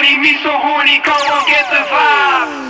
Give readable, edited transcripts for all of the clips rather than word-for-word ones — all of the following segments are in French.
Pointy, me so horny, come on, get the vibe.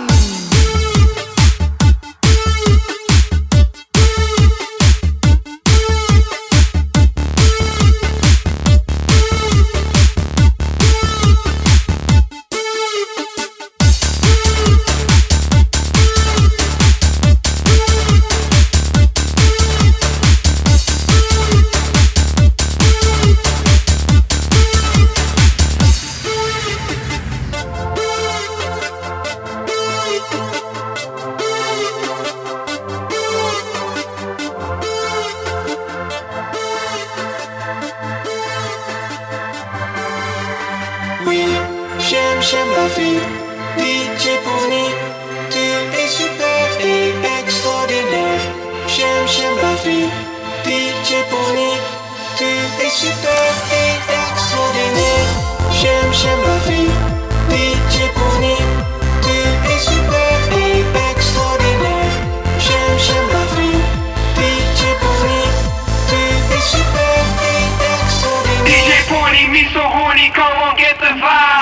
Oui, j'aime la vie. DJ Pouni, tu es super et extraordinaire. J'aime la vie. DJ Pouni, tu es super et extraordinaire. J'aime la vie. DJ Pouni, tu es super et extraordinaire. J'aime la vie. DJ Pouni, tu es super et extraordinaire. DJ Pointy, me so horny, come on, get the vibe.